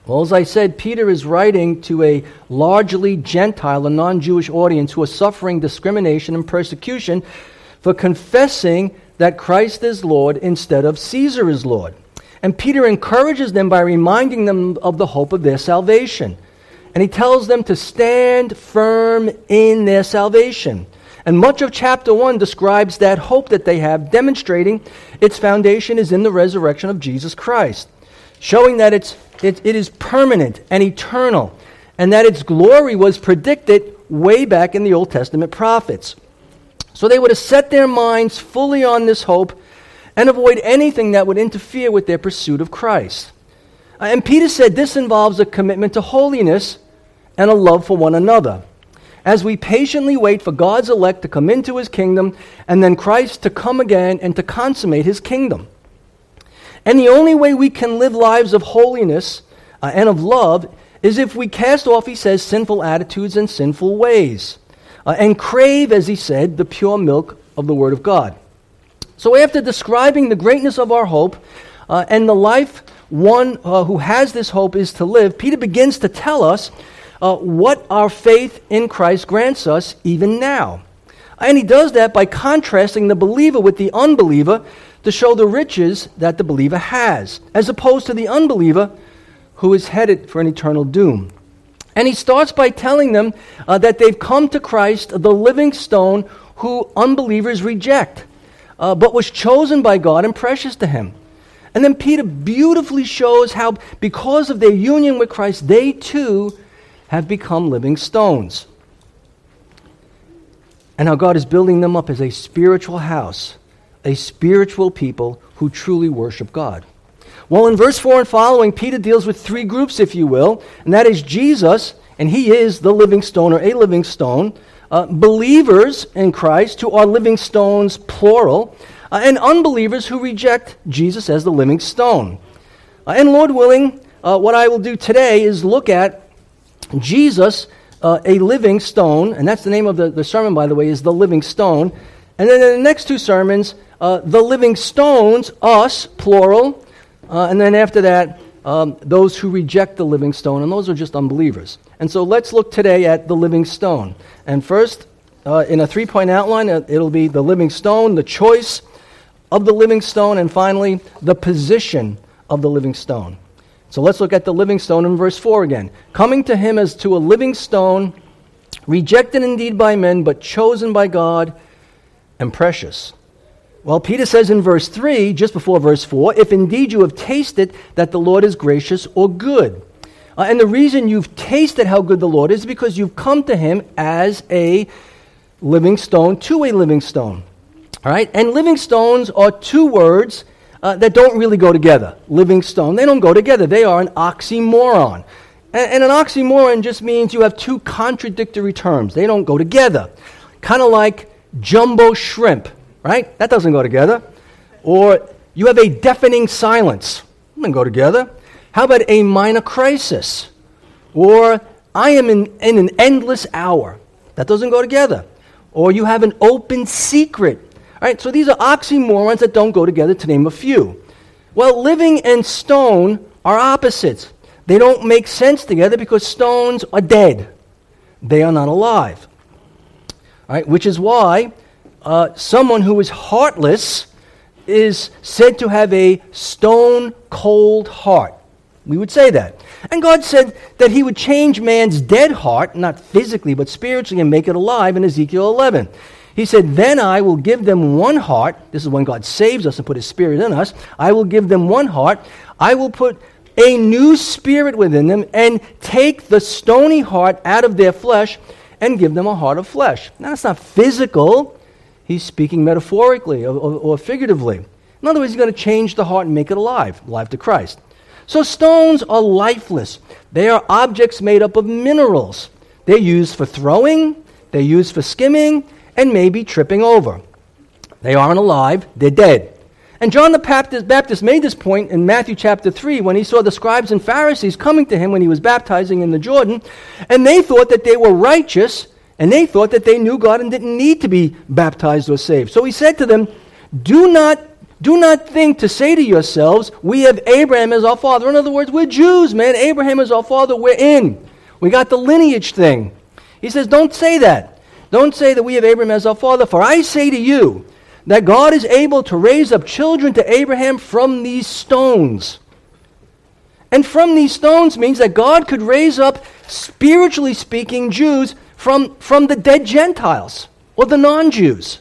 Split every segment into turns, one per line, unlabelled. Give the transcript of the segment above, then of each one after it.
Well, as I said, Peter is writing to a largely Gentile, a non-Jewish audience who are suffering discrimination and persecution for confessing that Christ is Lord instead of Caesar is Lord. And Peter encourages them by reminding them of the hope of their salvation. And he tells them to stand firm in their salvation. And much of chapter 1 describes that hope that they have, demonstrating its foundation is in the resurrection of Jesus Christ, showing that it is permanent and eternal, and that its glory was predicted way back in the Old Testament prophets. So they were to set their minds fully on this hope and avoid anything that would interfere with their pursuit of Christ. And Peter said this involves a commitment to holiness and a love for one another, as we patiently wait for God's elect to come into his kingdom and then Christ to come again and to consummate his kingdom. And the only way we can live lives of holiness and of love is if we cast off, he says, sinful attitudes and sinful ways, and crave, as he said, the pure milk of the Word of God. So after describing the greatness of our hope and the life one who has this hope is to live, Peter begins to tell us what our faith in Christ grants us even now. And he does that by contrasting the believer with the unbeliever to show the riches that the believer has, as opposed to the unbeliever who is headed for an eternal doom. And he starts by telling them that they've come to Christ, the living stone, who unbelievers reject, but was chosen by God and precious to him. And then Peter beautifully shows how, because of their union with Christ, they too have become living stones. And how God is building them up as a spiritual house, a spiritual people who truly worship God. Well, in verse 4 and following, Peter deals with three groups, if you will, and that is Jesus, and he is the living stone or a living stone, believers in Christ who are living stones, plural, and unbelievers who reject Jesus as the living stone. And Lord willing, what I will do today is look at Jesus, a living stone, and that's the name of the sermon, by the way, is The Living Stone. And then in the next two sermons, the living stones, us, plural, and then after that, those who reject the living stone, and those are just unbelievers. And so let's look today at the living stone. And first, in a three-point outline, it'll be the living stone, the choice of the living stone, and finally, the position of the living stone. So let's look at the living stone in verse 4 again. Coming to him as to a living stone, rejected indeed by men, but chosen by God and precious. Well, Peter says in verse 3, just before verse 4, if indeed you have tasted that the Lord is gracious or good. And the reason you've tasted how good the Lord is because you've come to him as a living stone to a living stone. All right? And living stones are two words that don't really go together. Living stone, they don't go together. They are an oxymoron. And an oxymoron just means you have two contradictory terms. They don't go together. Kind of like jumbo shrimp, right? That doesn't go together. Or you have a deafening silence. That doesn't go together. How about a minor crisis? Or I am in an endless hour. That doesn't go together. Or you have an open secret. All right, so these are oxymorons that don't go together, to name a few. Well, living and stone are opposites. They don't make sense together because stones are dead. They are not alive. All right, which is why someone who is heartless is said to have a stone-cold heart. We would say that. And God said that he would change man's dead heart, not physically but spiritually, and make it alive in Ezekiel 11. He said, then I will give them one heart. This is when God saves us and put his spirit in us. I will give them one heart. I will put a new spirit within them and take the stony heart out of their flesh and give them a heart of flesh. Now, it's not physical. He's speaking metaphorically or figuratively. In other words, he's going to change the heart and make it alive to Christ. So stones are lifeless. They are objects made up of minerals. They're used for throwing, they're used for skimming, and maybe tripping over. They aren't alive, they're dead. And John the Baptist made this point in Matthew chapter 3 when he saw the scribes and Pharisees coming to him when he was baptizing in the Jordan, and they thought that they were righteous, and they thought that they knew God and didn't need to be baptized or saved. So he said to them, do not Do not think to say to yourselves, we have Abraham as our father. In other words, we're Jews, man. Abraham is our father. We're in. We got the lineage thing. He says, don't say that. Don't say that we have Abraham as our father. For I say to you that God is able to raise up children to Abraham from these stones. And from these stones means that God could raise up, spiritually speaking, Jews from the dead Gentiles or the non-Jews.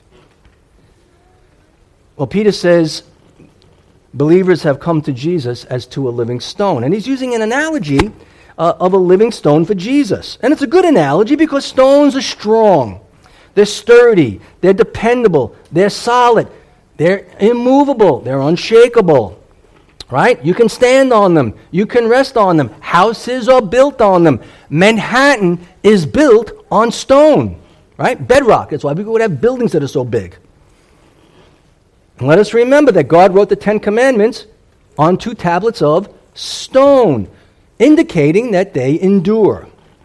Well, Peter says believers have come to Jesus as to a living stone. And he's using an analogy of a living stone for Jesus. And it's a good analogy because stones are strong. They're sturdy. They're dependable. They're solid. They're immovable. They're unshakable. Right? You can stand on them. You can rest on them. Houses are built on them. Manhattan is built on stone. Right? Bedrock. That's why we would have buildings that are so big. And let us remember that God wrote the 10 Commandments on 2 tablets of stone, indicating that they endure.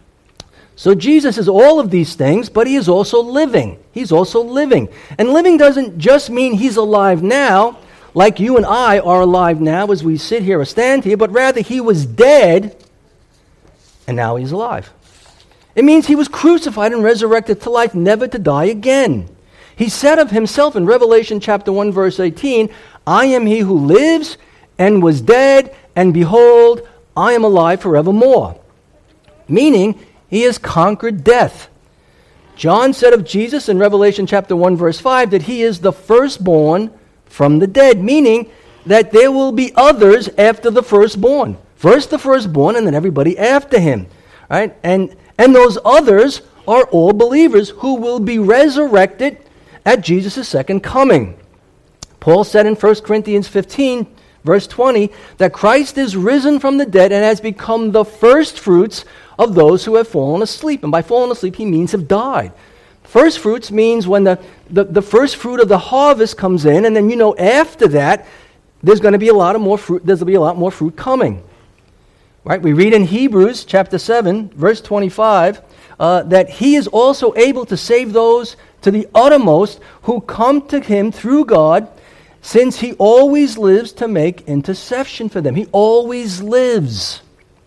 So Jesus is all of these things, but he is also living. He's also living. And living doesn't just mean he's alive now, like you and I are alive now as we sit here or stand here, but rather he was dead, and now he's alive. It means he was crucified and resurrected to life, never to die again. He said of himself in Revelation chapter 1, verse 18, I am he who lives and was dead, and behold, I am alive forevermore. Meaning, he has conquered death. John said of Jesus in Revelation chapter 1, verse 5, that he is the firstborn from the dead, meaning that there will be others after the firstborn. First the firstborn, and then everybody after him. Right? And those others are all believers who will be resurrected at Jesus' second coming. Paul said in 1 Corinthians 15, verse 20, that Christ is risen from the dead and has become the first fruits of those who have fallen asleep. And by fallen asleep, he means have died. First fruits means when the first fruit of the harvest comes in, and then after that, there's going to be a lot more fruit. There's going to be a lot more fruit coming. Right? We read in Hebrews chapter 7, verse 25, that he is also able to save those to the uttermost who come to him through God, since he always lives to make intercession for them. He always lives.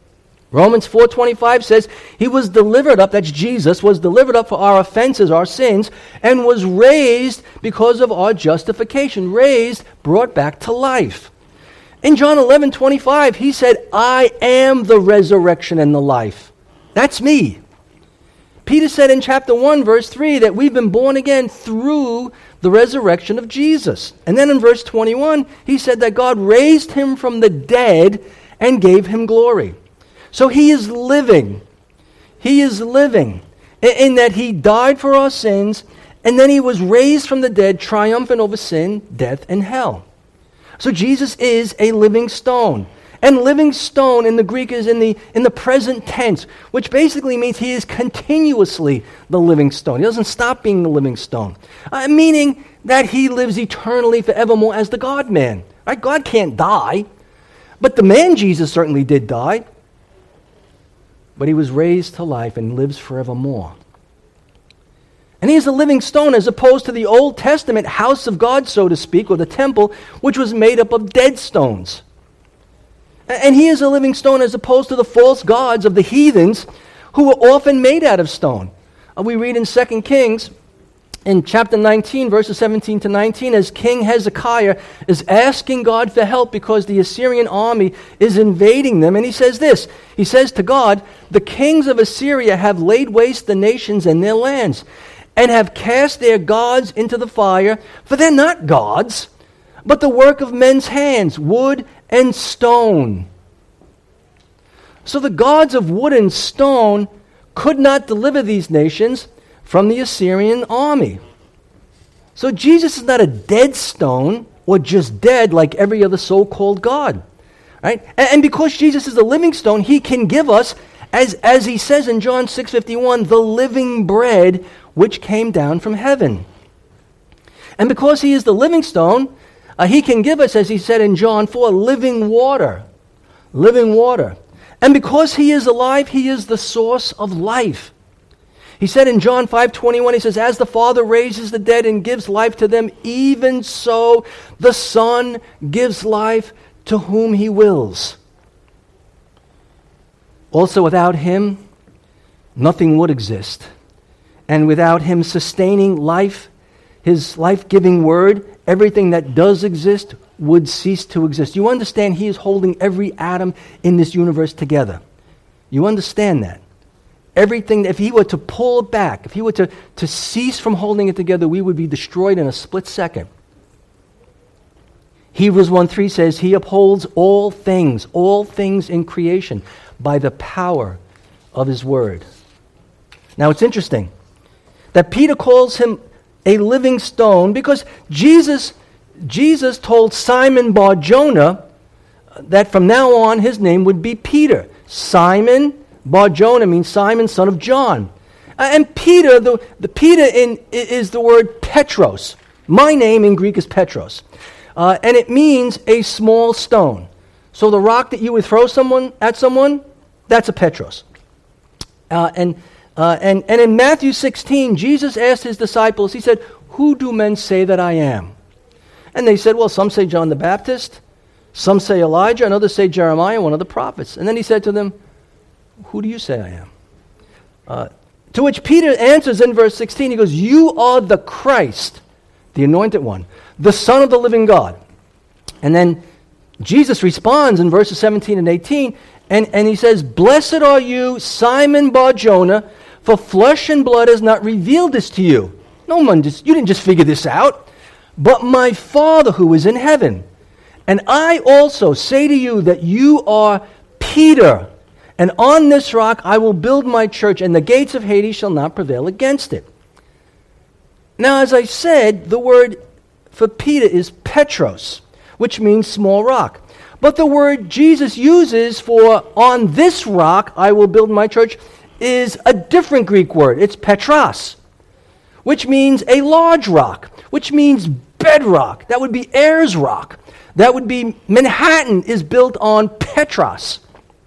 Romans 4:25 says, he was delivered up, that's Jesus, was delivered up for our offenses, our sins, and was raised because of our justification. Raised, brought back to life. In John 11:25, he said, I am the resurrection and the life. That's me. Peter said in chapter 1, verse 3, that we've been born again through the resurrection of Jesus. And then in verse 21, he said that God raised him from the dead and gave him glory. So he is living. He is living in that he died for our sins, and then he was raised from the dead, triumphant over sin, death, and hell. So Jesus is a living stone. And living stone in the Greek is in the present tense, which basically means he is continuously the living stone. He doesn't stop being the living stone. Meaning that he lives eternally forevermore as the God-man. Right? God can't die. But the man Jesus certainly did die. But he was raised to life and lives forevermore. And he is a living stone as opposed to the Old Testament house of God, so to speak, or the temple, which was made up of dead stones. And he is a living stone as opposed to the false gods of the heathens who were often made out of stone. We read in 2 Kings in chapter 19, verses 17 to 19, as King Hezekiah is asking God for help because the Assyrian army is invading them. And he says this, he says to God, the kings of Assyria have laid waste the nations and their lands, and have cast their gods into the fire, for they're not gods, but the work of men's hands, wood and stone. So the gods of wood and stone could not deliver these nations from the Assyrian army. So Jesus is not a dead stone or just dead like every other so-called god. Right? And because Jesus is a living stone, he can give us, as he says in John 6:51, the living bread which came down from heaven. And because he is the living stone, he can give us, as he said in John 4, living water. Living water. And because he is alive, he is the source of life. He said in John 5:21, he says, as the Father raises the dead and gives life to them, even so the Son gives life to whom he wills. Also, without him, nothing would exist. And without him sustaining life, his life-giving word, everything that does exist would cease to exist. You understand he is holding every atom in this universe together. You understand that. Everything, if he were to pull it back, if he were to cease from holding it together, we would be destroyed in a split second. Hebrews 1:3 says, he upholds all things in creation by the power of his word. Now it's interesting that Peter calls him a living stone because Jesus told Simon Bar-Jonah that from now on his name would be Peter. Simon Bar-Jonah means Simon, son of John. And Peter, the Peter is the word Petros. My name in Greek is Petros. And it means a small stone. So the rock that you would throw at someone, that's a Petros. And in Matthew 16, Jesus asked his disciples, he said, who do men say that I am? And they said, well, some say John the Baptist, some say Elijah, and others say Jeremiah, one of the prophets. And then he said to them, who do you say I am? To which Peter answers in verse 16, he goes, you are the Christ, the anointed one, the Son of the living God. And then Jesus responds in verses 17 and 18, and he says, blessed are you, Simon Bar-Jonah, for flesh and blood has not revealed this to you. You didn't just figure this out, but my Father who is in heaven. And I also say to you that you are Peter, and on this rock I will build my church, and the gates of Hades shall not prevail against it. Now, as I said, the word for Peter is Petros, which means small rock. But the word Jesus uses for on this rock I will build my church is a different Greek word. It's Petros, which means a large rock, which means bedrock. That would be Ayers Rock. That would be Manhattan is built on Petros.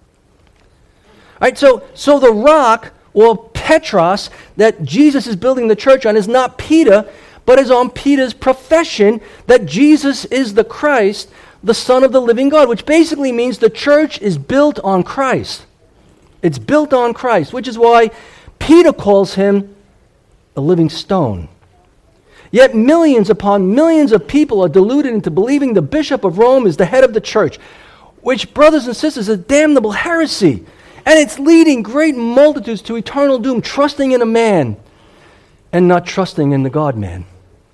All right, so the rock or Petros that Jesus is building the church on is not Peter, but is on Peter's profession that Jesus is the Christ, the Son of the living God, which basically means the church is built on Christ. It's built on Christ, which is why Peter calls him a living stone. Yet millions upon millions of people are deluded into believing the Bishop of Rome is the head of the church, which, brothers and sisters, is a damnable heresy. And it's leading great multitudes to eternal doom, trusting in a man and not trusting in the God-man.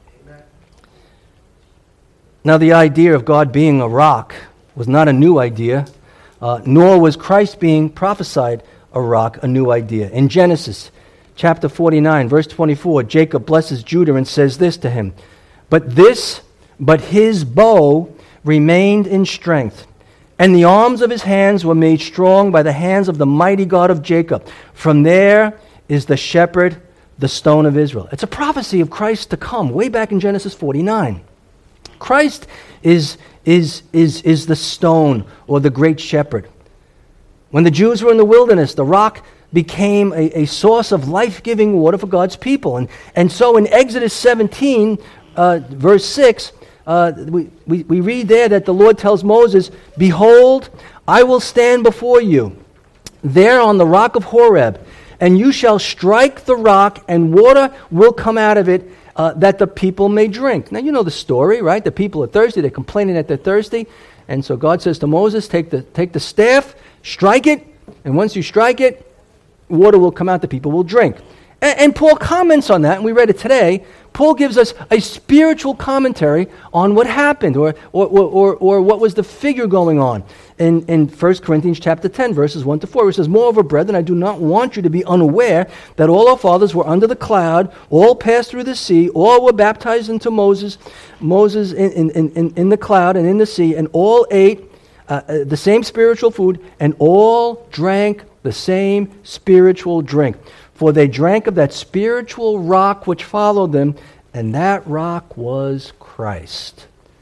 Now, the idea of God being a rock was not a new idea, nor was Christ being prophesied a rock a new idea. In Genesis chapter 49, verse 24, Jacob blesses Judah and says this to him, But his bow remained in strength, and the arms of his hands were made strong by the hands of the mighty God of Jacob. From there is the shepherd, the stone of Israel. It's a prophecy of Christ to come, way back in Genesis 49. Christ is the stone or the great shepherd. When the Jews were in the wilderness, the rock became a source of life-giving water for God's people. And so in Exodus 17, verse 6, we read there that the Lord tells Moses, Behold, I will stand before you there on the rock of Horeb, and you shall strike the rock, and water will come out of it, that the people may drink. Now, you know the story, right? The people are thirsty. They're complaining that they're thirsty. And so God says to Moses, take the staff, strike it, and once you strike it, water will come out, the people will drink. And Paul comments on that, and we read it today. Paul gives us a spiritual commentary on what happened, or what was the figure going on in 1 Corinthians chapter 10, verses 1 to 4. He says, Moreover, brethren, I do not want you to be unaware that all our fathers were under the cloud, all passed through the sea, all were baptized into Moses in the cloud and in the sea, and all ate the same spiritual food, and all drank the same spiritual drink. For they drank of that spiritual rock which followed them, and that rock was Christ.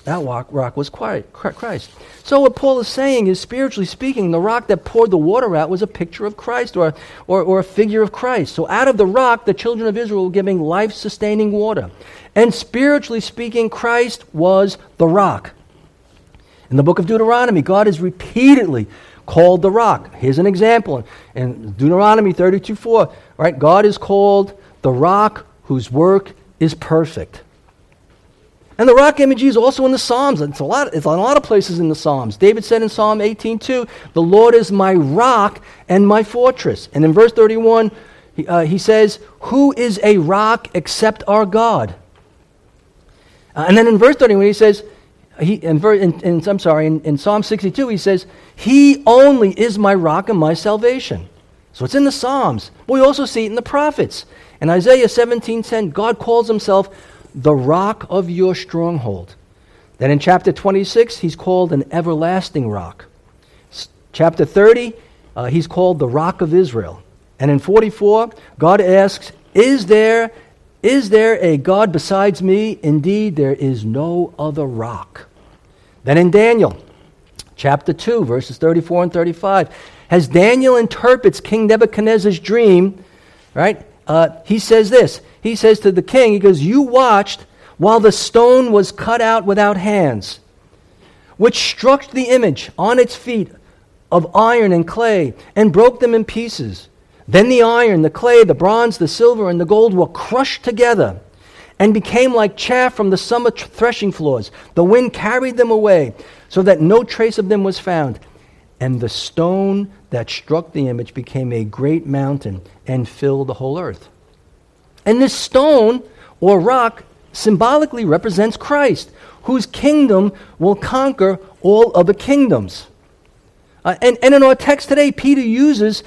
That rock was Christ. So what Paul is saying is, spiritually speaking, the rock that poured the water out was a picture of Christ or a figure of Christ. So out of the rock, the children of Israel were giving life-sustaining water. And spiritually speaking, Christ was the rock. In the book of Deuteronomy, God is repeatedly called the rock. Here's an example. In Deuteronomy 32:4, right? God is called the rock whose work is perfect. And the rock imagery is also in the Psalms. It's in a lot of places in the Psalms. David said in Psalm 18:2, "The Lord is my rock and my fortress." And in verse 31, he says, "Who is a rock except our God?" And then in verse 31, he says, in Psalm 62, he says, "He only is my rock and my salvation." So it's in the Psalms. But we also see it in the prophets. In Isaiah 17:10, God calls himself the rock of your stronghold. Then in chapter 26, he's called an everlasting rock. Chapter 30, he's called the rock of Israel. And in 44, God asks, Is there a God besides me? Indeed, there is no other rock. Then in Daniel, chapter 2, verses 34 and 35, as Daniel interprets King Nebuchadnezzar's dream, right, he says this. He says to the king, he goes, "You watched while the stone was cut out without hands, which struck the image on its feet of iron and clay, and broke them in pieces. Then the iron, the clay, the bronze, the silver, and the gold were crushed together, and became like chaff from the summer threshing floors. The wind carried them away, so that no trace of them was found. And the stone that struck the image became a great mountain, and filled the whole earth." And this stone, or rock, symbolically represents Christ, whose kingdom will conquer all other kingdoms. And in our text today, Peter uses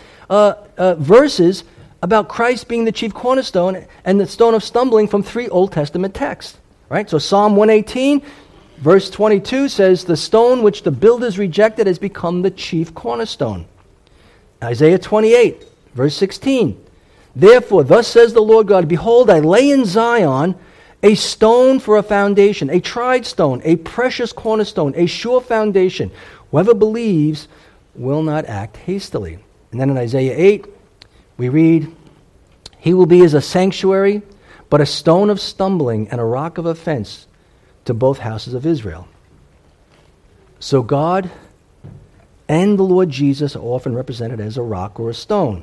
verses about Christ being the chief cornerstone and the stone of stumbling from 3 Old Testament texts. Right? So Psalm 118, verse 22 says, "The stone which the builders rejected has become the chief cornerstone." Isaiah 28, verse 16, "Therefore, thus says the Lord God, Behold, I lay in Zion a stone for a foundation, a tried stone, a precious cornerstone, a sure foundation. Whoever believes will not act hastily." And then in Isaiah 8, we read, "He will be as a sanctuary, but a stone of stumbling and a rock of offense to both houses of Israel." So God and the Lord Jesus are often represented as a rock or a stone.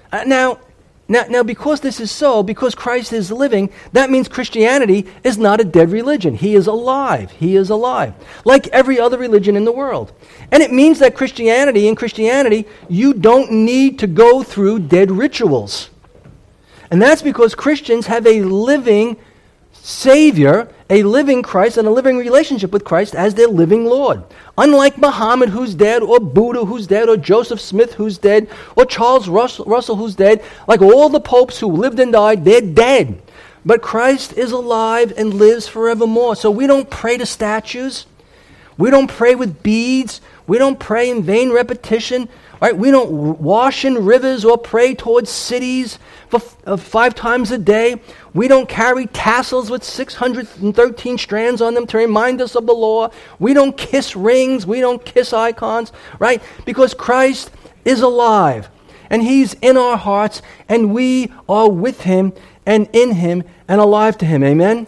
Now, because this is so, because Christ is living, that means Christianity is not a dead religion. He is alive. He is alive, like every other religion in the world. And it means that in Christianity, you don't need to go through dead rituals. And that's because Christians have a living Savior, a living Christ, and a living relationship with Christ as their living Lord. Unlike Muhammad, who's dead, or Buddha, who's dead, or Joseph Smith, who's dead, or Charles Russell, who's dead, like all the popes who lived and died, they're dead. But Christ is alive and lives forevermore. So we don't pray to statues. We don't pray with beads. We don't pray in vain repetition. Right? We don't wash in rivers or pray towards cities for 5 times a day. We don't carry tassels with 613 strands on them to remind us of the law. We don't kiss rings. We don't kiss icons. Right? Because Christ is alive. And He's in our hearts. And we are with Him and in Him and alive to Him. Amen?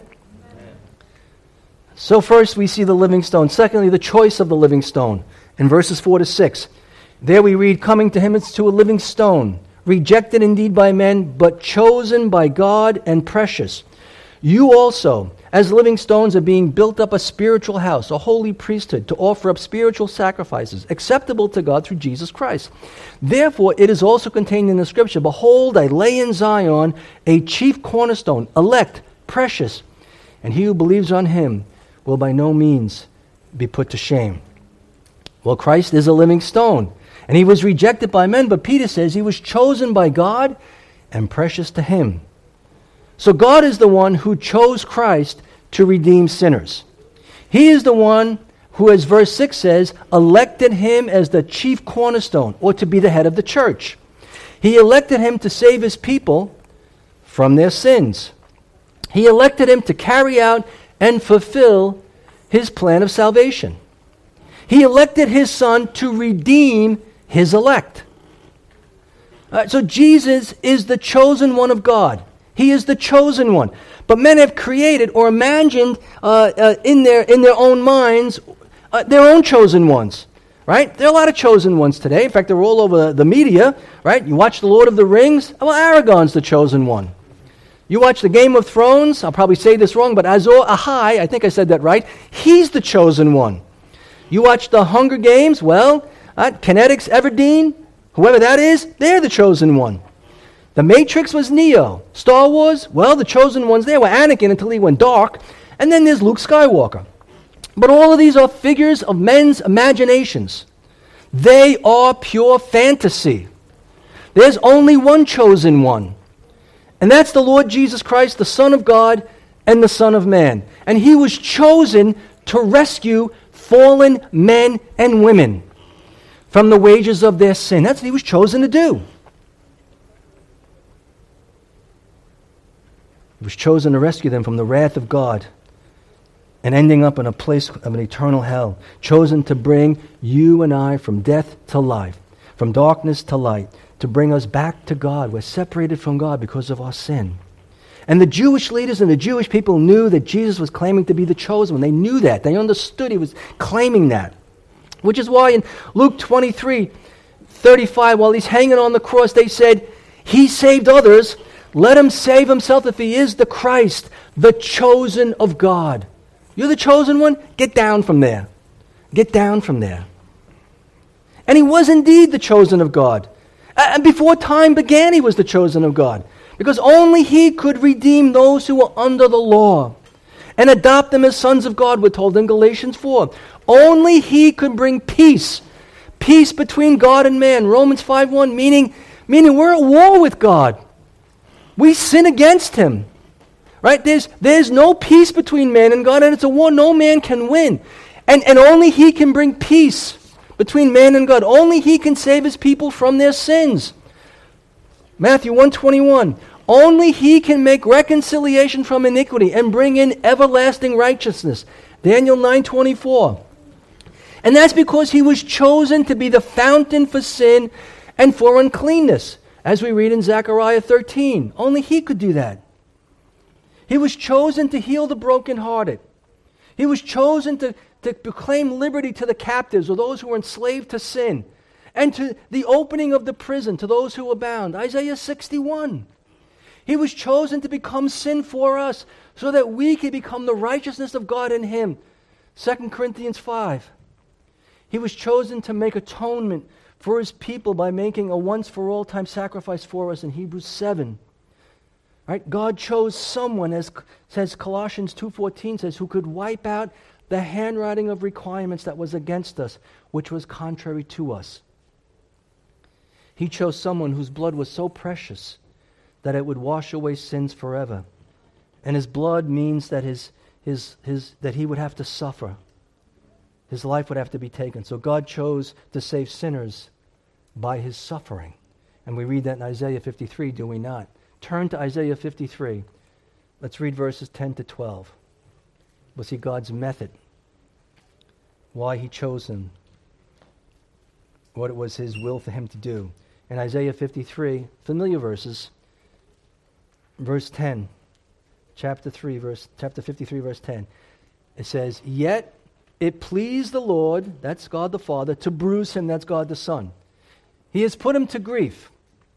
So first we see the living stone. Secondly, the choice of the living stone. In verses 4 to 6. There we read, "Coming to him as to a living stone, rejected indeed by men, but chosen by God and precious. You also, as living stones, are being built up a spiritual house, a holy priesthood, to offer up spiritual sacrifices, acceptable to God through Jesus Christ. Therefore, it is also contained in the Scripture, Behold, I lay in Zion a chief cornerstone, elect, precious, and he who believes on him will by no means be put to shame." Well, Christ is a living stone. And he was rejected by men, but Peter says he was chosen by God and precious to him. So God is the one who chose Christ to redeem sinners. He is the one who, as verse 6 says, elected him as the chief cornerstone, or to be the head of the church. He elected him to save his people from their sins. He elected him to carry out and fulfill his plan of salvation. He elected his Son to redeem his elect. So Jesus is the chosen one of God. He is the chosen one. But men have created or imagined in their own minds their own chosen ones. Right? There are a lot of chosen ones today. In fact, they're all over the media. Right? You watch The Lord of the Rings. Well, Aragorn's the chosen one. You watch the Game of Thrones. I'll probably say this wrong, but Azor Ahai, I think I said that right. He's the chosen one. You watch the Hunger Games. Well, Kinetics Everdeen, whoever that is, they're the chosen one. The Matrix was Neo. Star Wars, well, the chosen ones there were Anakin until he went dark. And then there's Luke Skywalker. But all of these are figures of men's imaginations. They are pure fantasy. There's only one chosen one. And that's the Lord Jesus Christ, the Son of God and the Son of Man. And he was chosen to rescue fallen men and women from the wages of their sin. That's what he was chosen to do. He was chosen to rescue them from the wrath of God and ending up in a place of an eternal hell. Chosen to bring you and I from death to life, from darkness to light, to bring us back to God. We're separated from God because of our sin. And the Jewish leaders and the Jewish people knew that Jesus was claiming to be the chosen one. They knew that. They understood he was claiming that. Which is why in Luke 23:35, while he's hanging on the cross, they said, he saved others. Let him save himself if he is the Christ, the chosen of God. You're the chosen one? Get down from there. Get down from there. And he was indeed the chosen of God. And before time began, he was the chosen of God. Because only he could redeem those who were under the law and adopt them as sons of God, we're told in Galatians 4. Only he could bring peace. Peace between God and man. Romans 5:1, meaning we're at war with God. We sin against him. Right? There's no peace between man and God, and it's a war no man can win. And only he can bring peace between man and God. Only he can save his people from their sins. Matthew 1:21. Only he can make reconciliation from iniquity and bring in everlasting righteousness. Daniel 9:24. And that's because he was chosen to be the fountain for sin and for uncleanness, as we read in Zechariah 13. Only he could do that. He was chosen to heal the brokenhearted. He was chosen to proclaim liberty to the captives or those who were enslaved to sin, and to the opening of the prison to those who were bound. Isaiah 61. He was chosen to become sin for us so that we could become the righteousness of God in him. 2 Corinthians 5. He was chosen to make atonement for his people by making a once-for-all time sacrifice for us in Hebrews 7. Right? God chose someone, as says Colossians 2:14 says, who could wipe out the handwriting of requirements that was against us, which was contrary to us. He chose someone whose blood was so precious that it would wash away sins forever. And his blood means that that he would have to suffer. His life would have to be taken. So God chose to save sinners by his suffering. And we read that in Isaiah 53, do we not? Turn to Isaiah 53. Let's read verses 10 to 12. We'll see God's method, why he chose him, what it was his will for him to do. In Isaiah 53, familiar verses, verse 10, chapter 53, verse 10, it says, "Yet it pleased the Lord," that's God the Father, "to bruise him," that's God the Son. He has put him to grief.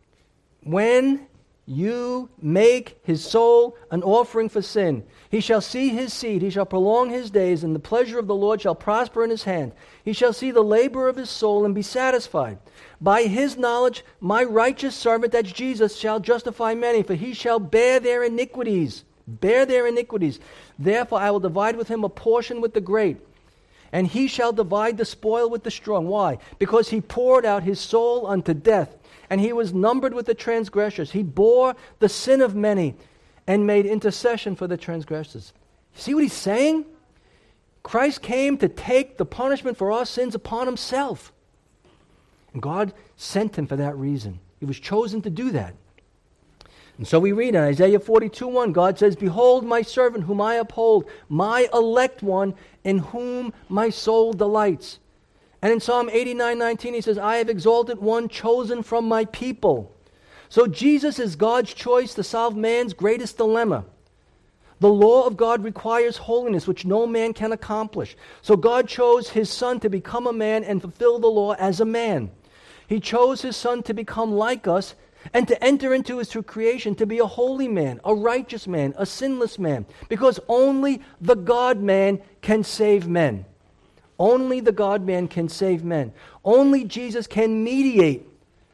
When you make his soul an offering for sin, he shall see his seed, he shall prolong his days, and the pleasure of the Lord shall prosper in his hand. He shall see the labor of his soul and be satisfied. By his knowledge, my righteous servant, that's Jesus, shall justify many, for he shall bear their iniquities. Bear their iniquities. Therefore I will divide with him a portion with the great, and he shall divide the spoil with the strong. Why? Because he poured out his soul unto death, and he was numbered with the transgressors. He bore the sin of many and made intercession for the transgressors. See what he's saying? Christ came to take the punishment for our sins upon himself. And God sent him for that reason. He was chosen to do that. And so we read in Isaiah 42:1, God says, "Behold my servant whom I uphold, my elect one in whom my soul delights." And in Psalm 89:19 he says, "I have exalted one chosen from my people." So Jesus is God's choice to solve man's greatest dilemma. The law of God requires holiness, which no man can accomplish. So God chose his Son to become a man and fulfill the law as a man. He chose his Son to become like us and to enter into his true creation, to be a holy man, a righteous man, a sinless man, because only the God-man can save men. Only the God-man can save men. Only Jesus can mediate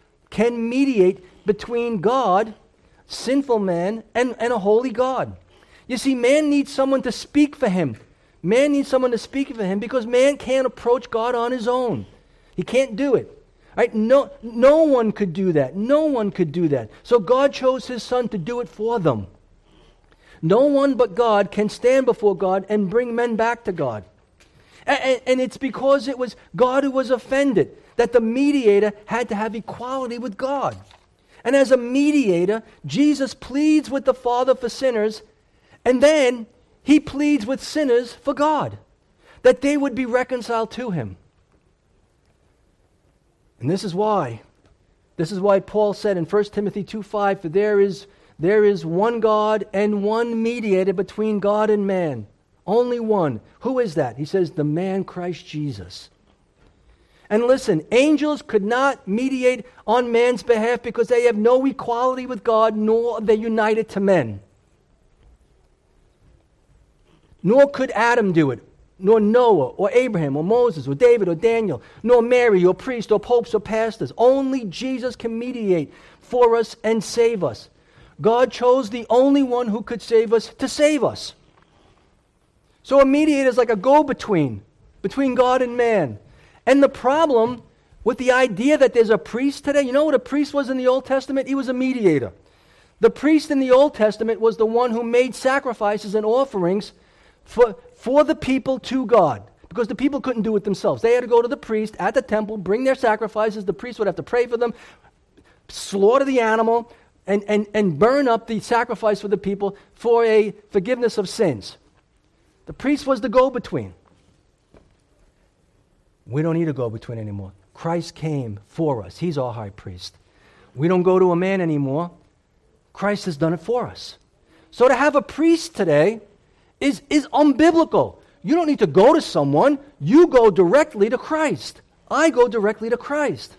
between God, sinful man, and a holy God. You see, man needs someone to speak for him. Man needs someone to speak for him because man can't approach God on his own. He can't do it. Right? No one could do that. No one could do that. So God chose his Son to do it for them. No one but God can stand before God and bring men back to God. And it's because it was God who was offended that the mediator had to have equality with God. And as a mediator, Jesus pleads with the Father for sinners, and then he pleads with sinners for God, that they would be reconciled to him. And this is why Paul said in 1 Timothy 2:5, "For there is one God and one mediator between God and man." Only one. Who is that? He says, the man Christ Jesus. And listen, angels could not mediate on man's behalf because they have no equality with God, nor are they united to men. Nor could Adam do it, nor Noah, or Abraham, or Moses, or David, or Daniel, nor Mary, or priests, or popes, or pastors. Only Jesus can mediate for us and save us. God chose the only one who could save us to save us. So a mediator is like a go-between, between God and man. And the problem with the idea that there's a priest today, you know what a priest was in the Old Testament? He was a mediator. The priest in the Old Testament was the one who made sacrifices and offerings for the people to God, because the people couldn't do it themselves. They had to go to the priest at the temple, bring their sacrifices. The priest would have to pray for them, slaughter the animal, and burn up the sacrifice for the people for a forgiveness of sins. The priest was the go-between. We don't need a go-between anymore. Christ came for us. He's our high priest. We don't go to a man anymore. Christ has done it for us. So to have a priest today is unbiblical. You don't need to go to someone. You go directly to Christ. I go directly to Christ.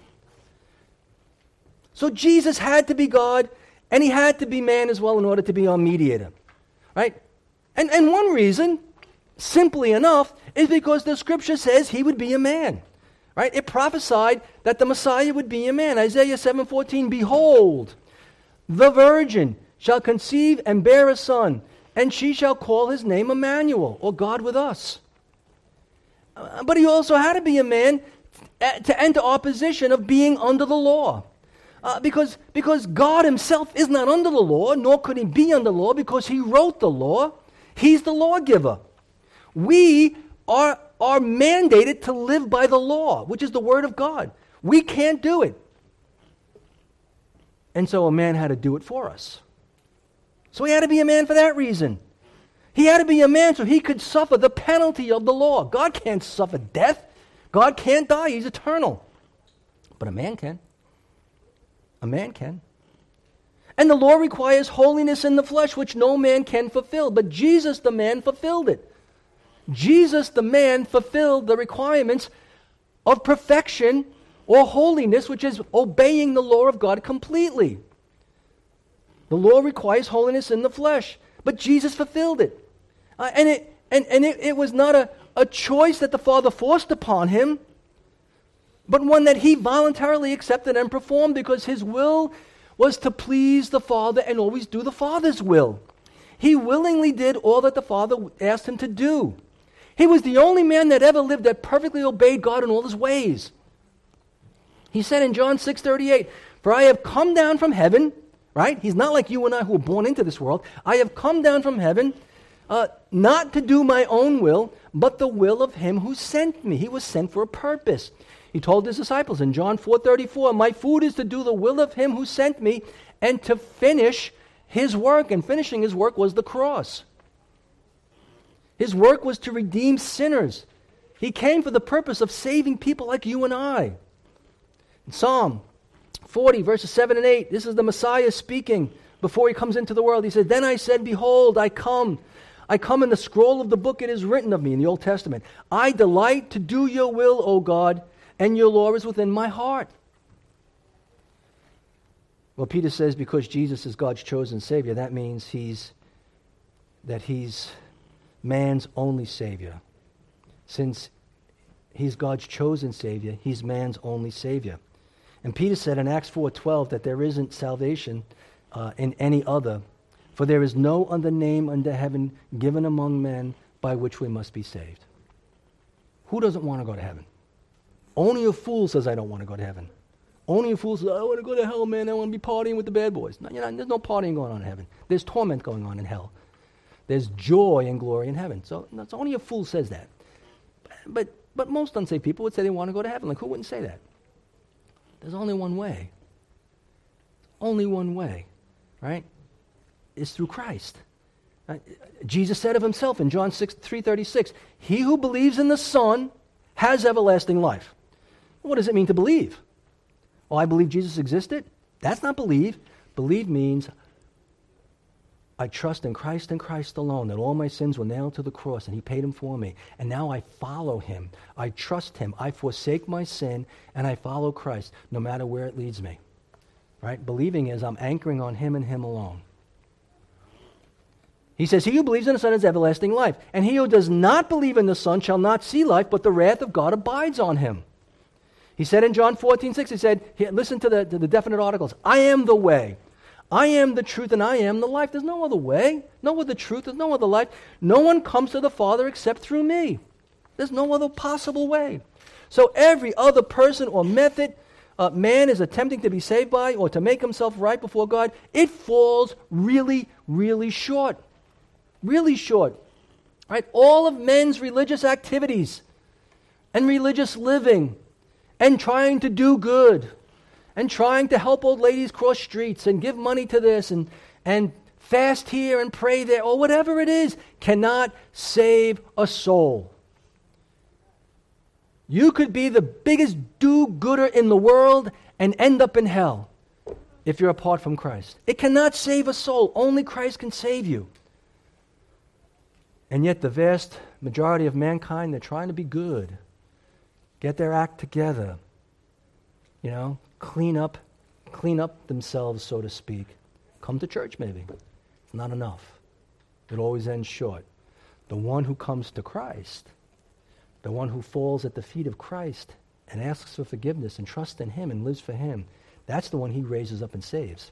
So Jesus had to be God, and he had to be man as well in order to be our mediator. Right? And one reason, simply enough, is because the scripture says he would be a man. Right? It prophesied that the Messiah would be a man. Isaiah 7:14, "Behold, the virgin shall conceive and bear a son, and she shall call his name Emmanuel," or God with us. But he also had to be a man to enter our position of being under the law. Because God himself is not under the law, nor could he be under law because he wrote the law. He's the lawgiver. We are mandated to live by the law, which is the word of God. We can't do it. And so a man had to do it for us. So he had to be a man for that reason. He had to be a man so he could suffer the penalty of the law. God can't suffer death. God can't die. He's eternal. But a man can. A man can. And the law requires holiness in the flesh, which no man can fulfill. But Jesus, the man, fulfilled it. Jesus, the man, fulfilled the requirements of perfection or holiness, which is obeying the law of God completely. The law requires holiness in the flesh, but Jesus fulfilled it. And it was not a choice that the Father forced upon him, but one that he voluntarily accepted and performed because his will was to please the Father and always do the Father's will. He willingly did all that the Father asked him to do. He was the only man that ever lived that perfectly obeyed God in all his ways. He said in John 6:38, "For I have come down from heaven," right? He's not like you and I who were born into this world. "I have come down from heaven, not to do my own will, but the will of him who sent me." He was sent for a purpose. He told his disciples in John 4:34, "My food is to do the will of him who sent me and to finish His work and finishing his work was the cross. His work was to redeem sinners. He came for the purpose of saving people like you and I. In Psalm 40, verses 7 and 8, this is the Messiah speaking before he comes into the world. He said, "Then I said, behold, I come. I come in the scroll of the book it is written of me," in the Old Testament. "I delight to do your will, O God, and your law is within my heart." Well, Peter says because Jesus is God's chosen Savior, that means he's man's only Savior. Since he's God's chosen Savior, he's man's only Savior. And Peter said in Acts 4:12 that there isn't salvation in any other, for there is no other name under heaven given among men by which we must be saved. Who doesn't want to go to heaven? Only a fool says, "I don't want to go to heaven." Only a fool says, "I want to go to hell, man. I want to be partying with the bad boys." No, there's no partying going on in heaven. There's torment going on in hell. There's joy and glory in heaven. So that's only a fool says that. But most unsaved people would say they want to go to heaven. Like, who wouldn't say that? There's only one way. Only one way, right? Is through Christ. Right? Jesus said of himself in John 3:36, "He who believes in the Son has everlasting life." What does it mean to believe? Well, I believe Jesus existed? That's not believe. Believe means I trust in Christ and Christ alone, that all my sins were nailed to the cross and he paid them for me. And now I follow him. I trust him. I forsake my sin and I follow Christ no matter where it leads me. Right? Believing is I'm anchoring on him and him alone. He says, "He who believes in the Son has everlasting life. And he who does not believe in the Son shall not see life, but the wrath of God abides on him." He said in John 14:6, he said, listen to the definite articles, "I am the way. I am the truth and I am the life." There's no other way, no other truth, there's no other life. No one comes to the Father except through me. There's no other possible way. So every other person or method man is attempting to be saved by or to make himself right before God, it falls really, really short. Really short. Right? All of men's religious activities and religious living and trying to do good and trying to help old ladies cross streets and give money to this and fast here and pray there or whatever it is cannot save a soul. You could be the biggest do-gooder in the world and end up in hell if you're apart from Christ. It cannot save a soul. Only Christ can save you. And yet the vast majority of mankind, they're trying to be good. Get their act together. Clean up themselves, so to speak. Come to church, maybe. It's not enough. It always ends short. The one who comes to Christ, the one who falls at the feet of Christ and asks for forgiveness and trusts in him and lives for him, that's the one he raises up and saves.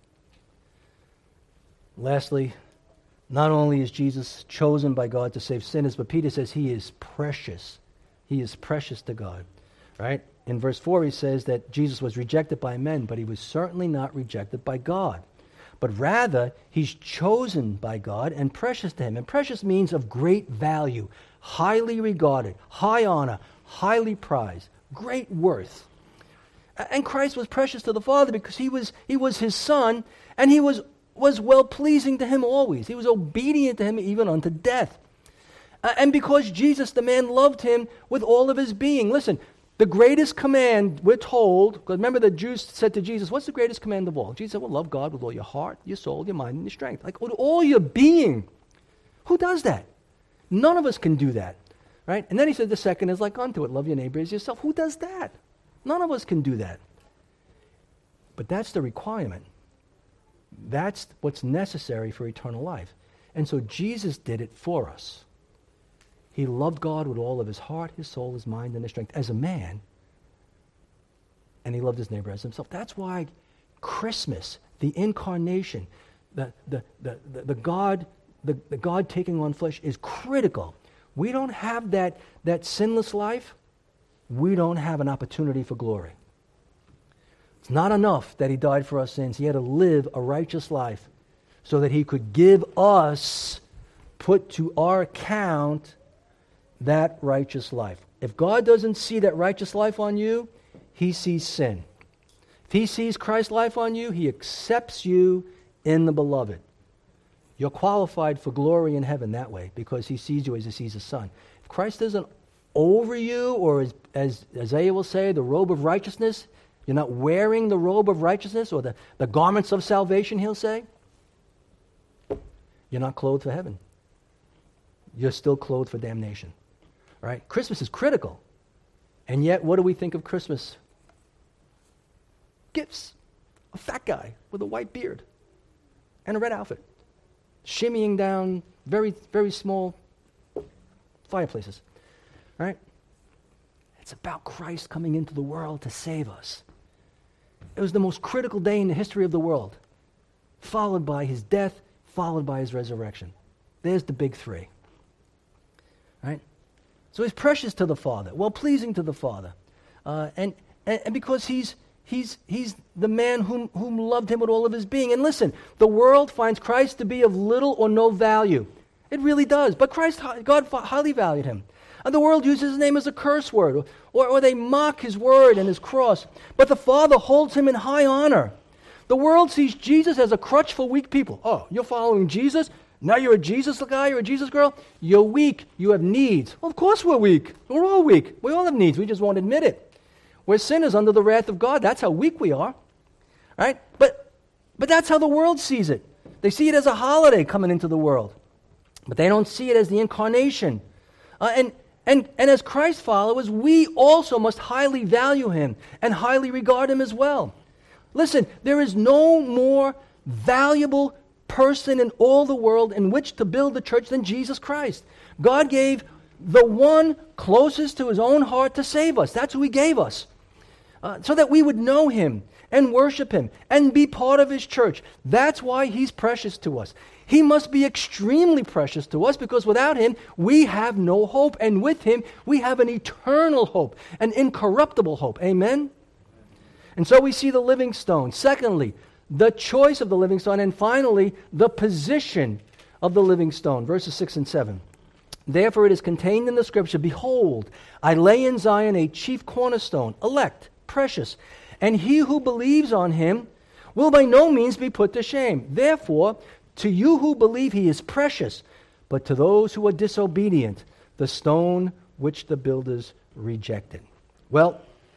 Lastly, not only is Jesus chosen by God to save sinners, but Peter says he is precious. He is precious to God, right? In verse 4, he says that Jesus was rejected by men, but he was certainly not rejected by God. But rather, he's chosen by God and precious to him. And precious means of great value, highly regarded, high honor, highly prized, great worth. And Christ was precious to the Father because he was his Son, and he was well-pleasing to him always. He was obedient to him even unto death. And because Jesus, the man, loved him with all of his being. Listen, the greatest command, we're told, because remember the Jews said to Jesus, what's the greatest command of all? Jesus said, well, love God with all your heart, your soul, your mind, and your strength. Like with all your being. Who does that? None of us can do that. Right? And then he said the second is like unto it. Love your neighbor as yourself. Who does that? None of us can do that. But that's the requirement. That's what's necessary for eternal life. And so Jesus did it for us. He loved God with all of his heart, his soul, his mind, and his strength as a man. And he loved his neighbor as himself. That's why Christmas, the incarnation, the God taking on flesh is critical. We don't have that sinless life. We don't have an opportunity for glory. It's not enough that he died for our sins. He had to live a righteous life so that he could give us, put to our account, that righteous life. If God doesn't see that righteous life on you, he sees sin. If he sees Christ's life on you, he accepts you in the beloved. You're qualified for glory in heaven that way because he sees you as he sees his son. If Christ isn't over you, or as Isaiah will say, the robe of righteousness, you're not wearing the robe of righteousness or the garments of salvation, he'll say, you're not clothed for heaven. You're still clothed for damnation. Right? Christmas is critical. And yet, what do we think of Christmas? Gifts. A fat guy with a white beard and a red outfit, shimmying down very, very small fireplaces. Right? It's about Christ coming into the world to save us. It was the most critical day in the history of the world, followed by his death, followed by his resurrection. There's the big three. Right? So he's precious to the Father, well-pleasing to the Father. And because he's the man whom loved him with all of his being. And listen, the world finds Christ to be of little or no value. It really does. But God highly valued him. And the world uses his name as a curse word, or they mock his word and his cross. But the Father holds him in high honor. The world sees Jesus as a crutch for weak people. Oh, you're following Jesus? Now you're a Jesus guy, you're a Jesus girl? You're weak. You have needs. Well, of course we're weak. We're all weak. We all have needs. We just won't admit it. We're sinners under the wrath of God. That's how weak we are. Right? But that's how the world sees it. They see it as a holiday coming into the world. But they don't see it as the incarnation. And as Christ followers, we also must highly value him and highly regard him as well. Listen, there is no more valuable person in all the world in which to build the church than Jesus Christ. God gave the one closest to his own heart to save us. That's who he gave us. So that we would know him and worship him and be part of his church. That's why he's precious to us. He must be extremely precious to us because without him, we have no hope. And with him, we have an eternal hope, an incorruptible hope. Amen? And so we see the living stone. Secondly, the choice of the living stone. And finally, the position of the living stone. Verses 6 and 7. Therefore it is contained in the scripture, behold, I lay in Zion a chief cornerstone, elect, precious, and he who believes on him will by no means be put to shame. Therefore, to you who believe he is precious, but to those who are disobedient, the stone which the builders rejected. Well,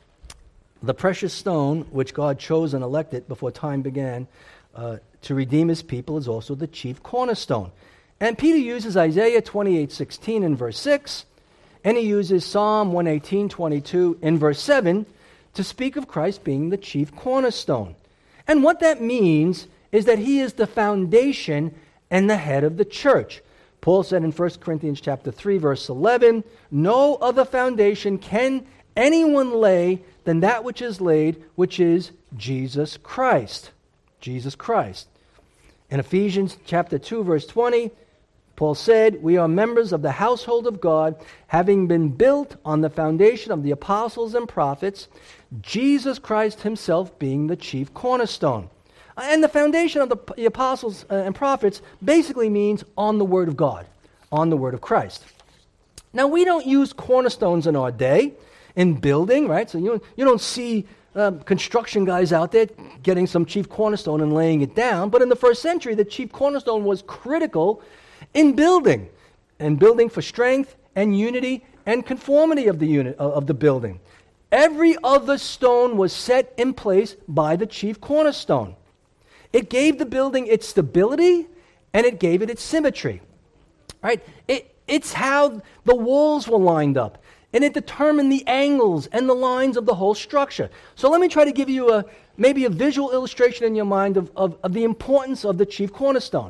the precious stone which God chose and elected before time began to redeem his people is also the chief cornerstone. And Peter uses Isaiah 28:16 in verse 6, and he uses Psalm 118:22 in verse 7 to speak of Christ being the chief cornerstone. And what that means is that he is the foundation and the head of the church. Paul said in 1 Corinthians chapter 3, verse 11, no other foundation can anyone lay than that which is laid, which is Jesus Christ. Jesus Christ. In Ephesians chapter 2, verse 20, Paul said, we are members of the household of God, having been built on the foundation of the apostles and prophets, Jesus Christ himself being the chief cornerstone. And the foundation of the apostles and prophets basically means on the Word of God, on the Word of Christ. Now, we don't use cornerstones in our day in building, right? So you don't see construction guys out there getting some chief cornerstone and laying it down. But in the first century, the chief cornerstone was critical in building, and building for strength and unity and conformity of the unit of the building. Every other stone was set in place by the chief cornerstone. It gave the building its stability and it gave it its symmetry. Right? It's how the walls were lined up, and it determined the angles and the lines of the whole structure. So let me try to give you maybe a visual illustration in your mind of the importance of the chief cornerstone.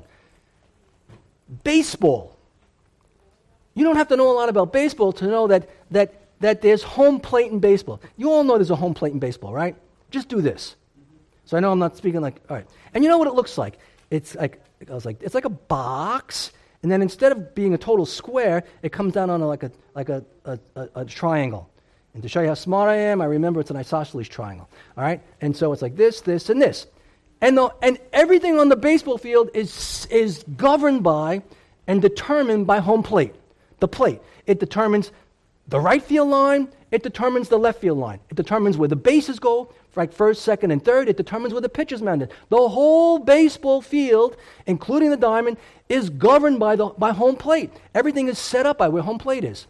Baseball. You don't have to know a lot about baseball to know that there's home plate in baseball. You all know there's a home plate in baseball, right? Just do this. So I know I'm not speaking like, all right. And you know what it looks like? It's like a box, and then instead of being a total square, it comes down on a triangle. And to show you how smart I am, I remember it's an isosceles triangle. All right? And so it's like this, this, and this. And everything on the baseball field is governed by and determined by home plate, the plate. It determines the right field line. It determines the left field line. It determines where the bases go like first, second, and third. It determines where the pitch is mounted. The whole baseball field, including the diamond, is governed by home plate. Everything is set up by where home plate is.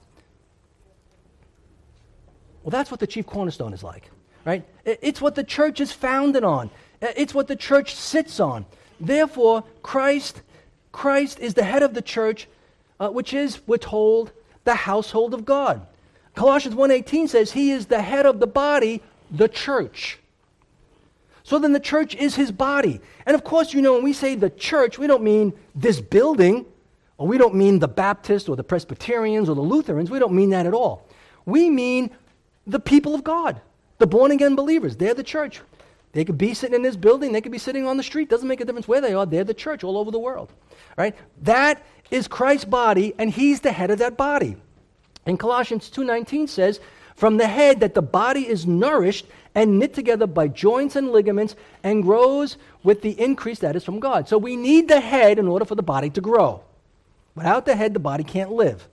Well, that's what the chief cornerstone is like, right? It's what the church is founded on. It's what the church sits on. Therefore, Christ is the head of the church, which is, we're told, the household of God. Colossians 1:18 says he is the head of the body, the church. So then the church is his body. And of course, when we say the church, we don't mean this building, or we don't mean the Baptists or the Presbyterians or the Lutherans. We don't mean that at all. We mean the people of God, the born-again believers. They're the church. They could be sitting in this building. They could be sitting on the street. Doesn't make a difference where they are. They're the church all over the world. Right? That is Christ's body, and he's the head of that body. And Colossians 2:19 says, from the head that the body is nourished and knit together by joints and ligaments and grows with the increase that is from God. So we need the head in order for the body to grow. Without the head, the body can't live.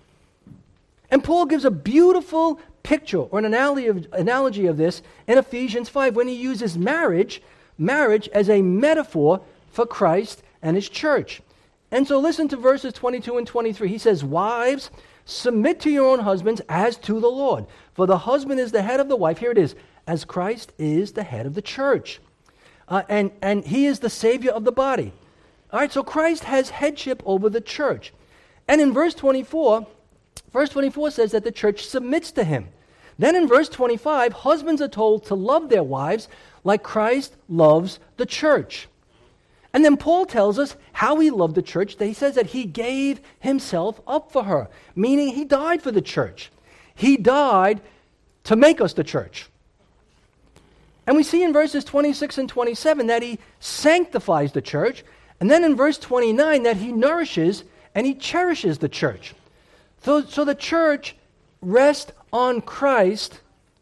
And Paul gives a beautiful picture or an analogy of this in Ephesians 5 when he uses marriage as a metaphor for Christ and his church. And so listen to verses 22 and 23. He says, wives, submit to your own husbands as to the Lord. For the husband is the head of the wife. Here it is. As Christ is the head of the church. And he is the Savior of the body. All right, so Christ has headship over the church. And in verse 24 says that the church submits to him. Then in verse 25, husbands are told to love their wives like Christ loves the church. And then Paul tells us how he loved the church. He says that he gave himself up for her, meaning he died for the church. He died to make us the church. And we see in verses 26 and 27 that he sanctifies the church. And then in verse 29 that he nourishes and he cherishes the church. So the church rests on Christ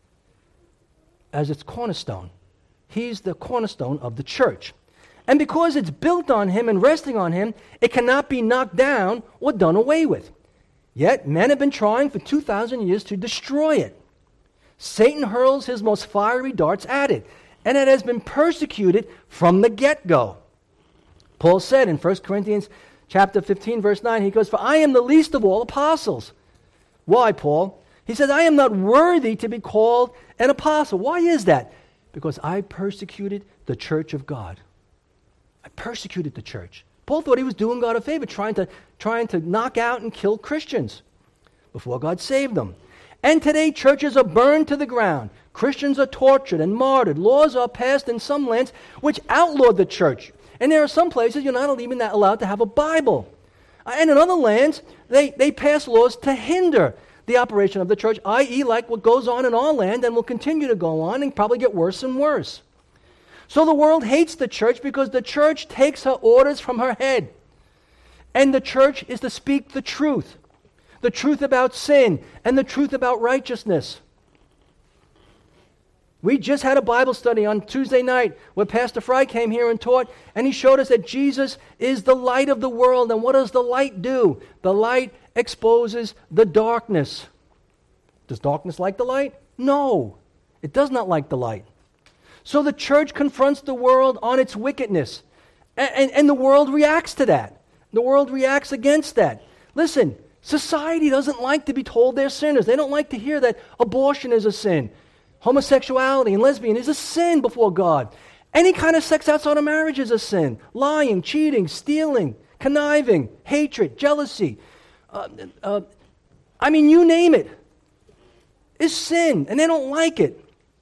as its cornerstone. He's the cornerstone of the church. And because it's built on him and resting on him, it cannot be knocked down or done away with. Yet men have been trying for 2,000 years to destroy it. Satan hurls his most fiery darts at it, and it has been persecuted from the get-go. Paul said in 1 Corinthians chapter 15, verse 9, he goes, for I am the least of all apostles. Why, Paul? He says, I am not worthy to be called an apostle. Why is that? Because I persecuted the church of God. I persecuted the church. Paul thought he was doing God a favor, trying to knock out and kill Christians before God saved them. And today churches are burned to the ground. Christians are tortured and martyred. Laws are passed in some lands which outlawed the church. And there are some places you're not even allowed to have a Bible. And in other lands, they pass laws to hinder the operation of the church, i.e. like what goes on in our land and will continue to go on and probably get worse and worse. So the world hates the church because the church takes her orders from her head. And the church is to speak the truth about sin and the truth about righteousness. We just had a Bible study on Tuesday night where Pastor Fry came here and taught, and he showed us that Jesus is the light of the world. And what does the light do? The light exposes the darkness. Does darkness like the light? No, it does not like the light. So the church confronts the world on its wickedness, and the world reacts to that. The world reacts against that. Listen, society doesn't like to be told they're sinners. They don't like to hear that abortion is a sin. Homosexuality and lesbian is a sin before God. Any kind of sex outside of marriage is a sin. Lying, cheating, stealing, conniving, hatred, jealousy. You name it. Is sin, and they don't like it.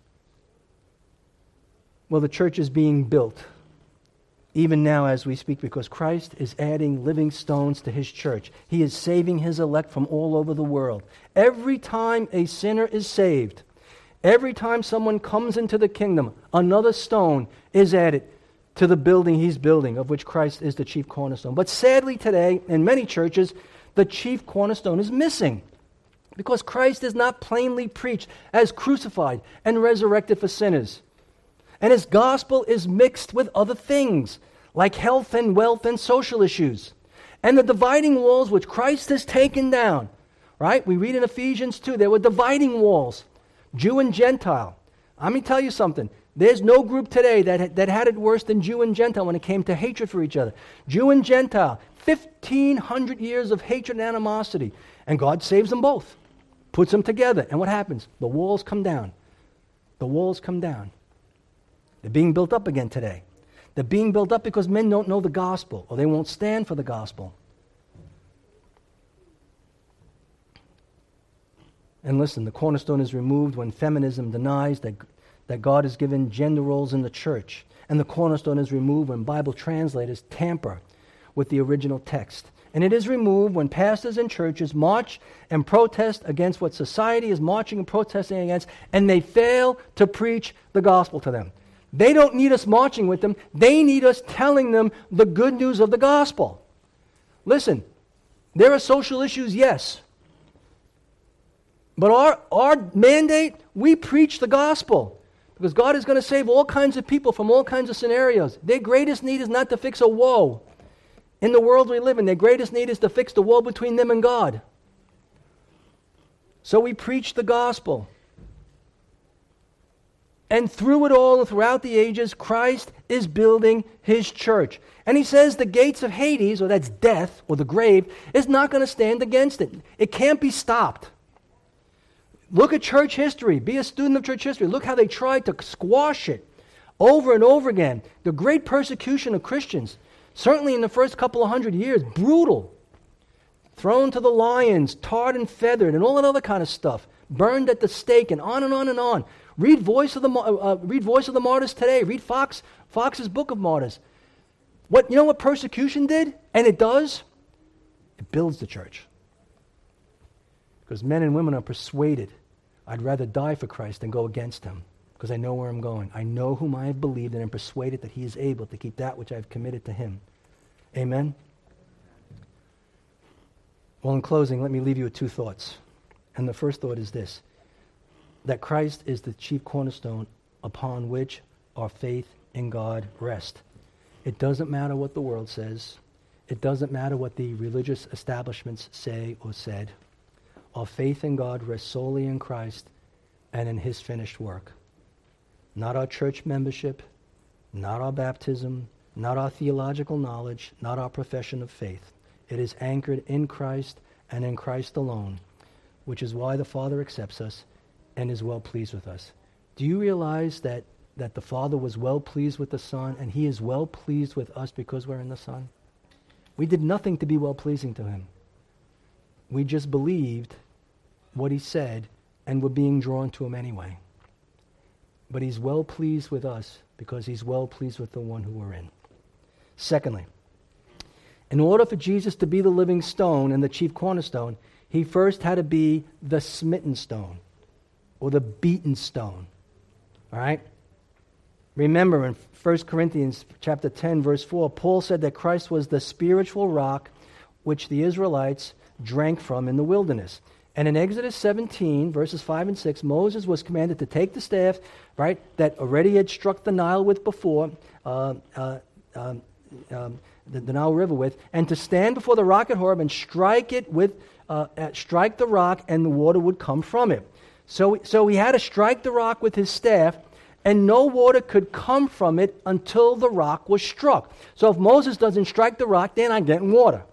Well, the church is being built, even now as we speak, because Christ is adding living stones to his church. He is saving his elect from all over the world. Every time a sinner is saved, every time someone comes into the kingdom, another stone is added to the building he's building, of which Christ is the chief cornerstone. But sadly today, in many churches, the chief cornerstone is missing because Christ is not plainly preached as crucified and resurrected for sinners. And his gospel is mixed with other things, like health and wealth and social issues. And the dividing walls which Christ has taken down, right? We read in Ephesians 2, there were dividing walls, Jew and Gentile, Let me tell you something. There's no group today that had it worse than Jew and Gentile when it came to hatred for each other. Jew and Gentile, 1,500 years of hatred and animosity. And God saves them both, puts them together. And what happens? The walls come down. The walls come down. They're being built up again today. They're being built up because men don't know the gospel, or they won't stand for the gospel. And listen, the cornerstone is removed when feminism denies that God has given gender roles in the church. And the cornerstone is removed when Bible translators tamper with the original text. And it is removed when pastors and churches march and protest against what society is marching and protesting against, and they fail to preach the gospel to them. They don't need us marching with them. They need us telling them the good news of the gospel. Listen, there are social issues, yes. But our mandate, we preach the gospel. Because God is going to save all kinds of people from all kinds of scenarios. Their greatest need is not to fix a woe in the world we live in. Their greatest need is to fix the woe between them and God. So we preach the gospel. And through it all and throughout the ages, Christ is building his church. And he says the gates of Hades, or that's death, or the grave, is not going to stand against it. It can't be stopped. Look at church history. Be a student of church history. Look how they tried to squash it over and over again. The great persecution of Christians, certainly in the first couple of 100 years, brutal. Thrown to the lions, tarred and feathered, and all that other kind of stuff. Burned at the stake, and on and on and on. Read Voice of the Martyrs today. Read Fox's Book of Martyrs. You know what persecution did? And it does? It builds the church. Because men and women are persuaded, I'd rather die for Christ than go against him, because I know where I'm going. I know whom I have believed, and am persuaded that he is able to keep that which I have committed to him. Amen? Well, in closing, let me leave you with two thoughts. And the first thought is this, that Christ is the chief cornerstone upon which our faith in God rests. It doesn't matter what the world says. It doesn't matter what the religious establishments say or said. Our faith in God rests solely in Christ and in his finished work. Not our church membership, not our baptism, not our theological knowledge, not our profession of faith. It is anchored in Christ and in Christ alone, which is why the Father accepts us and is well pleased with us. Do you realize that the Father was well pleased with the Son, and he is well pleased with us because we're in the Son? We did nothing to be well pleasing to him. We just believed what he said and were being drawn to him anyway. But he's well pleased with us because he's well pleased with the one who we're in. Secondly, in order for Jesus to be the living stone and the chief cornerstone, he first had to be the smitten stone or the beaten stone. All right? Remember in 1 Corinthians chapter 10, verse 4, Paul said that Christ was the spiritual rock which the Israelites drank from in the wilderness. And in Exodus 17, verses 5 and 6, Moses was commanded to take the staff, right, that already had struck the Nile with before, the Nile River with, and to stand before the rock at Horeb and strike the rock, and the water would come from it. So he had to strike the rock with his staff, and no water could come from it until the rock was struck. So if Moses doesn't strike the rock, they're not getting water.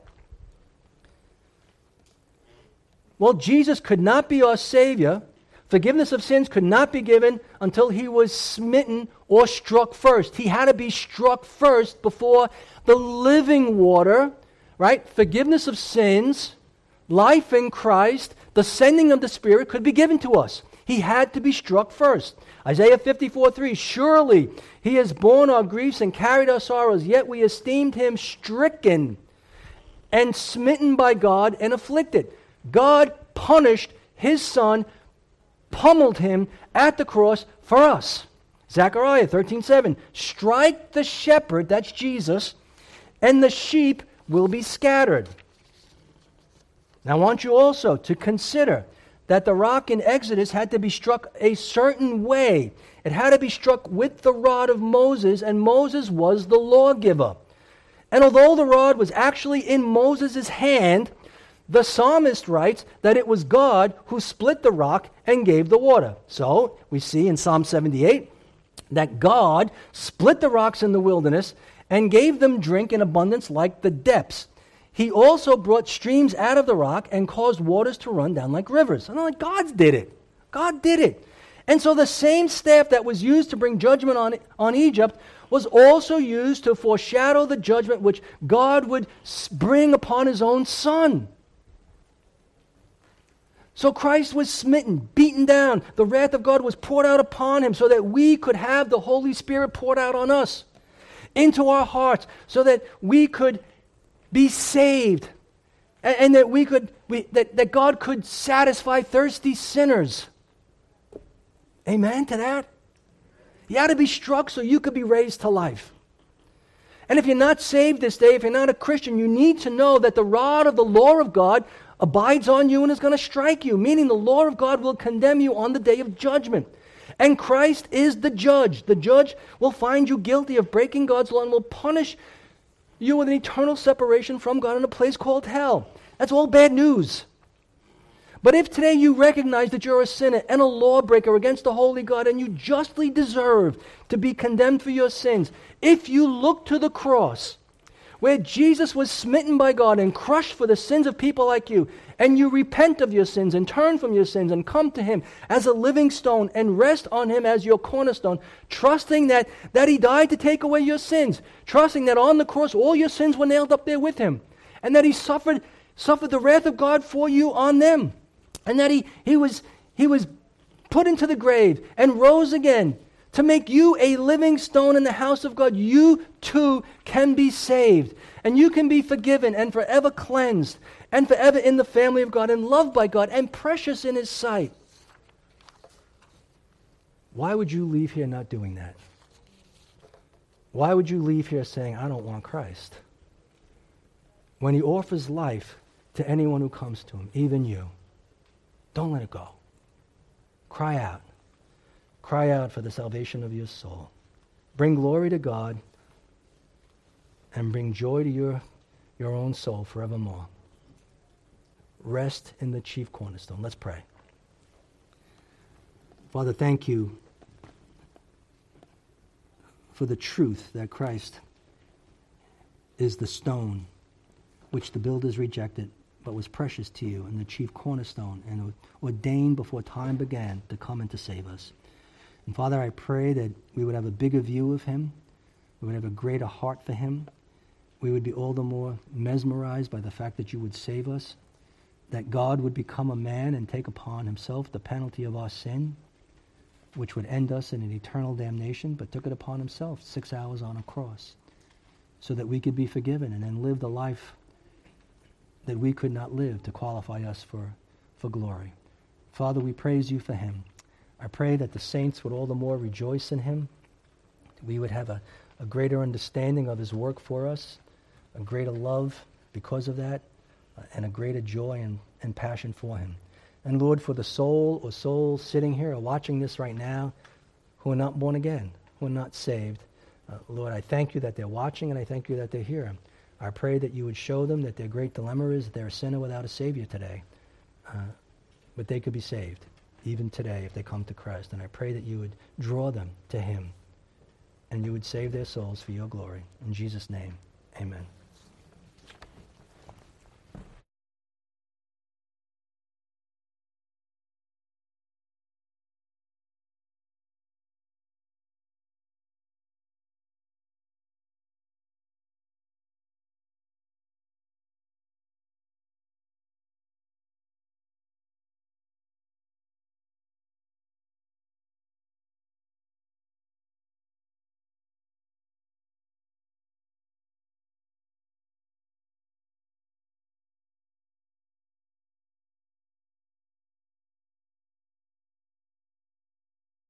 Well, Jesus could not be our Savior. Forgiveness of sins could not be given until he was smitten or struck first. He had to be struck first before the living water, right? Forgiveness of sins, life in Christ, the sending of the Spirit could be given to us. He had to be struck first. Isaiah 54:3, surely he has borne our griefs and carried our sorrows, yet we esteemed him stricken and smitten by God and afflicted. God punished his Son, pummeled him at the cross for us. Zechariah 13:7, strike the shepherd, that's Jesus, and the sheep will be scattered. Now I want you also to consider that the rock in Exodus had to be struck a certain way. It had to be struck with the rod of Moses, and Moses was the lawgiver. And although the rod was actually in Moses' hand, The psalmist writes that it was God who split the rock and gave the water. So we see in Psalm 78 that God split the rocks in the wilderness and gave them drink in abundance like the depths. He also brought streams out of the rock and caused waters to run down like rivers. And I'm like, God did it. God did it. And so the same staff that was used to bring judgment on Egypt was also used to foreshadow the judgment which God would bring upon his own Son. So Christ was smitten, beaten down. The wrath of God was poured out upon him so that we could have the Holy Spirit poured out on us into our hearts so that we could be saved and that God could satisfy thirsty sinners. Amen to that? You had to be struck so you could be raised to life. And if you're not saved this day, if you're not a Christian, you need to know that the rod of the law of God abides on you and is going to strike you, meaning the law of God will condemn you on the day of judgment. And Christ is the judge. The judge will find you guilty of breaking God's law and will punish you with an eternal separation from God in a place called hell. That's all bad news. But if today you recognize that you're a sinner and a lawbreaker against the holy God and you justly deserve to be condemned for your sins, if you look to the cross where Jesus was smitten by God and crushed for the sins of people like you, and you repent of your sins and turn from your sins and come to him as a living stone and rest on him as your cornerstone, trusting that he died to take away your sins, trusting that on the cross all your sins were nailed up there with him, and that he suffered the wrath of God for you on them, and that he was put into the grave and rose again to make you a living stone in the house of God. You too can be saved, and you can be forgiven and forever cleansed and forever in the family of God and loved by God and precious in his sight. Why would you leave here not doing that? Why would you leave here saying, I don't want Christ? When he offers life to anyone who comes to him, even you. Don't let it go. Cry out. Cry out for the salvation of your soul. Bring glory to God and bring joy to your own soul forevermore. Rest in the chief cornerstone. Let's pray. Father, thank you for the truth that Christ is the stone which the builders rejected, but was precious to you, and the chief cornerstone, and ordained before time began to come and to save us. And Father, I pray that we would have a bigger view of him, we would have a greater heart for him, we would be all the more mesmerized by the fact that you would save us, that God would become a man and take upon himself the penalty of our sin, which would end us in an eternal damnation, but took it upon himself 6 hours on a cross, so that we could be forgiven and then live the life that we could not live to qualify us for glory. Father, we praise you for him. I pray that the saints would all the more rejoice in him. We would have a greater understanding of his work for us, a greater love because of that, and a greater joy and passion for him. And Lord, for the soul or souls sitting here or watching this right now who are not born again, who are not saved, Lord, I thank you that they're watching, and I thank you that they're here. I pray that you would show them that their great dilemma is that they're a sinner without a Savior today. But they could be saved, even today, if they come to Christ. And I pray that you would draw them to him, and you would save their souls for your glory. In Jesus' name, amen.